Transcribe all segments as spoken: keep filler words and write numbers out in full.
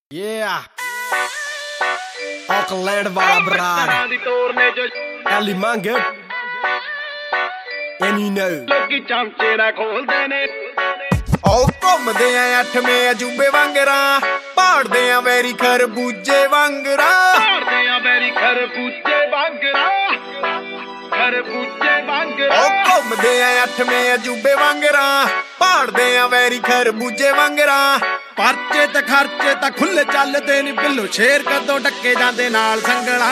Yeah, Auckland ਵਾਲਾ Brar ally ਮੰਗੇ ਐਨੀ ਨੋ ਲੋਕੀ ਚਮਚੇ ਨਾ ਖੋਲਦੇ ਨੇ ਉਹ ਘੁੰਮਦੇ ਆ ਅੱਠਵੇਂ ਅਜੂਬੇ ਵਾਂਗਰਾਂ ਪਾੜਦੇ ਆ ਵੈਰੀ ਖਰਬੂਜੇ ਵਾਂਗਰਾਂ ਪਾੜਦੇ ਆ ਵੈਰੀ ਖਰਬੂਜੇ ਵਾਂਗਰਾਂ ਖਰਬੂਜੇ ਵਾਂਗਰਾਂ ਉਹ ਘੁੰਮਦੇ ਆ ਅੱਠਵੇਂ ਅਜੂਬੇ ਵਾਂਗਰਾਂ ਪਾੜਦੇ ਆ ਵੈਰੀ ਖਰਬੂਜੇ ਵਾਂਗਰਾਂ ਪਰਚੇ ਤੇ ਖਰਚੇ ਤਾਂ ਖੁੱਲੇ ਚੱਲਦੇ ਨੀ ਬਿੱਲੋ ਸ਼ੇਰ ਕਦੋਂ ਡੱਕੇ ਜਾਂਦੇ ਨਾਲ ਸੰਗਲਾ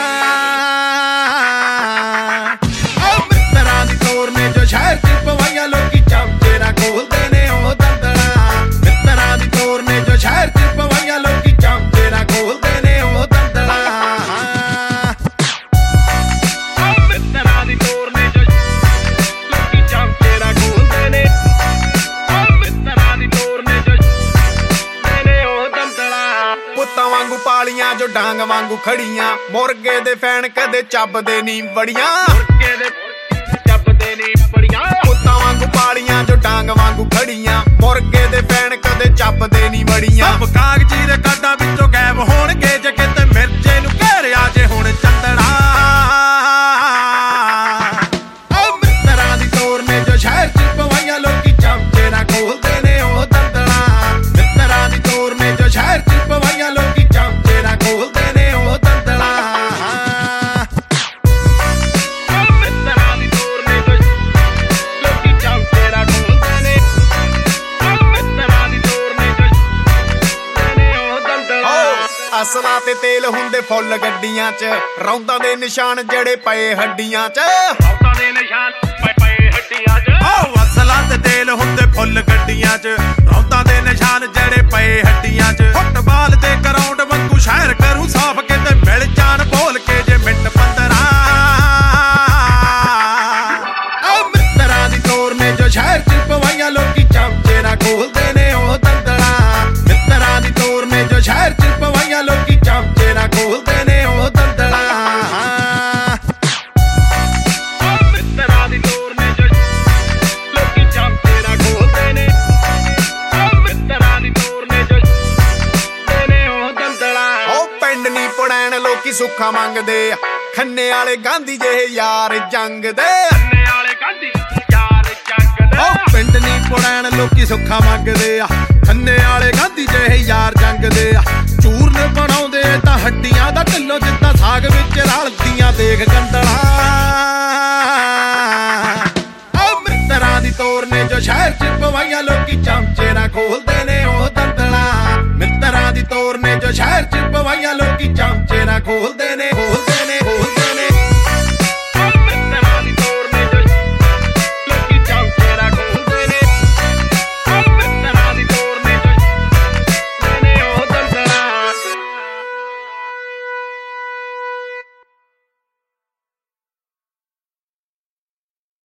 ਉਹ ਮਿੱਤਰਾਂ ਦੀ ਤੋਰ ਨੇ ਜੋ ਸ਼ਹਿਰ ਚ ਪਵਾਈਆਂ ਲੋਕੀ ਚਮਚੇ ਨਾ ਖੋਲਦੇ ਨੇ ਉਹ ਦੰਦਲਾ ਮਿੱਤਰਾਂ ਦੀ ਤੋਰ ਨੇ ਜੋ ਸ਼ਹਿਰ ਚ ਪਵਾਈਆਂ ਲੋਕੀ ਚਮਚੇ ਨਾ ਖੋਲਦੇ ਨੇ ਉਹ ਦੰਦਲਾ ਮਿੱਤਰਾਂ ਦੀ ਤੋਰ ਨੇ ਜੋ ਲੋਕੀ ਚਮਚੇ ਨਾ ਖੋਲਦੇ ਨੇ ਮਿੱਤਰਾਂ ਦੀ ਤੋਰ ਨੇ ਜੋ ਪੁੱਤਾਂ ਵਾਂਗੂ ਪਾਲੀਆਂ ਜੋ ਡਾਂਗ ਵਾਂਗੂ ਖੜੀਆਂ ਮੁਰਗੇ ਦੇ ਫੈਨ ਕਦੇ ਚੱਬਦੇ ਨੀ ਬੜੀਆਂ ਮੁਰਗੇ ਦੇ ਚੱਬਦੇ ਨੀ ਬੜੀਆਂ ਪੁੱਤਾਂ ਵਾਂਗੂ ਪਾਲੀਆਂ ਜੋ ਡਾਂਗ ਵਾਂਗੂ ਖੜੀਆਂ ਮੁਰਗੇ ਦੇ ਫੈਨ ਕਦੇ ਚੱਬਦੇ ਨੀ ਬੜੀਆਂ ਸਭ ਕਾਗਜ਼ੀ ਦੇ ਕਾਡਾਂ ਵਿੱਚੋਂ ਗਾਇਬ ਹੋਣਗੇ ਜੇ ਕਿਤੇ ਮਿਰਜੇ ਨੂੰ ਘੇਰਿਆ ਜੇ ਹੁਣ ਚੰਦੜਾ ਉਹ ਮਿੱਤਰਾਂ ਦੀ ਤੋਰ ਨੇ ਜੋ ਸ਼ਹਿਰ ਚ ਪਵਾਈਆਂ ਲੋਕੀ ਚਮਚੇ ਨਾ ਖੋਲਦੇ ਨੇ ਉਹ ਦੰਦਲਾ ਮਿੱਤਰਾਂ ਦੀ ਤੋਰ ਨੇ ਜੋ ਸ਼ਹਿਰ ਚ ਪਵਾਈਆਂ ਲੋਕੀ ਚਮਚੇ ਨਾ ਖੋਲਦੇ ਨੇ ਉਹ ਦੰਦਲਾ ਮਿੱਤਰਾਂ ਦੀ ਤੋਰ ਨੇ ਜੋ ਲੋਕੀ ਚਮਚੇ ਨਾ ਖੋਲਦੇ ਨੇ ਮਿੱਤਰਾਂ ਦੀ ਤੋਰ ਨੇ ਜੋ ਉਹ ਦੰਦਲਾ ਅਸਲਾਂ ਤੇ ਤੇਲ ਹੁੰਦੇ ਫੁੱਲ ਗੱਡੀਆਂ 'ਚ ਰੌਂਦਾਂ ਦੇ ਨਿਸ਼ਾਨ ਜਿਹੜੇ ਪਏ ਹੱਡੀਆਂ 'ਚ ਰੌਂਦਾਂ ਦੇ ਨਿਸ਼ਾਨ ਪਏ ਪਏ ਹੱਡੀਆਂ 'ਚ ਓ ਅਸਲਾਂ ਤੇ ਤੇਲ ਹੁੰਦੇ ਫੁੱਲ ਗੱਡੀਆਂ 'ਚ ਰੌਂਦਾਂ ਦੇ ਨਿਸ਼ਾਨ ਜਿਹੜੇ ਪਏ ਹੱਡੀਆਂ 'ਚ ਫੁੱਟਬਾਲ ਦੇ ਗਰਾਊਂਡ ਵਾਂਗੂ ਸ਼ਹਿਰ ਕਰੂ ਸਾਫ ਕਿਤੇ ਮਿਲ ਜਾਣ ਬੋਲ ਕੇ ਜੇ ਮਿੰਟ ਪੰਦਰਾਂ ਓ ਮਿੱਤਰਾਂ ਦੀ ਤੋਰ ਨੇ ਜੋ ਸ਼ਹਿਰ 'ਚ ਪਵਾਈਆਂ ਲੋਕੀ ਚਮਚੇ ਨਾ ਖੋਲਦੇ ਨੇ ਉਹ ਦੰਦਲਾ ਮਿੱਤਰਾਂ ਦੀ ਤੋਰ ਨੇ ਜੋ ਸ਼ਹਿਰ 'ਚ ਪਵਾਈਆਂ ਲੋਕੀ ਚਮਚੇ ਨਾ ਖੋਲਦੇ ਨੇ ਉਹ ਦੰਦਲਾ ਮਿੱਤਰਾਂ ਦੀ ਤੋਰ ਨੇ ਜੋ ਲੋਕੀ ਚਮਚੇ ਨਾ ਖੋਲਦੇ ਨੇ ਮਿੱਤਰਾਂ ਦੀ ਤੋਰ ਨੇ ਜੋ ਨੇ ਉਹ ਦੰਦਲਾ ਉਹ ਪਿੰਡ ਨੀ ਪੜੈਣ ਲੋਕੀ ਸੁੱਖਾ ਮੰਗਦੇ ਆ ਖੰਨੇ ਵਾਲੇ ਗਾਂਧੀ ਜਿਹੇ ਯਾਰ ਜੰਗ ਦੇ ਖੰਨੇ ਵਾਲੇ ਗਾਂਧੀ ਯਾਰ ਜੰਗ ਦੇ ਉਹ ਪਿੰਡ ਨੀ ਪੁੜੈਣ ਲੋਕੀ ਸੁੱਖਾ ਮੰਗਦੇ ਆ ਖੰਨੇ ਵਾਲੇ ਗਾਂਧੀ ਜਿਹੇ ਯਾਰ ਜੰਗ ਦੇ ਆ ਚੂਰਨ ਬਣਾਉਂਦੇ ਤਾਂ ਹੱਡੀਆਂ ਦਾ ਢਿੱਲੋ ਜਿੱਦਾਂ ਸਾਗ ਵਿੱਚ ਰਲਦੀਆਂ ਦੇਖ ਗੰਦਲਾ ਉਹ ਮਿੱਤਰਾਂ ਦੀ ਤੋਰ ਨੇ ਜੋ ਸ਼ਹਿਰ ਚ ਪਵਾਈਆਂ ਲੋਕੀ ਚਮਚੇ ਨਾ ਖੋਲਦੇ ਨੇ ਉਹ ਦੰਦਲਾ ਮਿੱਤਰਾਂ ਦੀ ਤੋਰ ਨੇ ਜੋ ਸ਼ਹਿਰ ਚ ਪਵਾਈਆਂ ਲੋਕੀ ਚਮਚੇ ਨਾ ਖੋਲਦੇ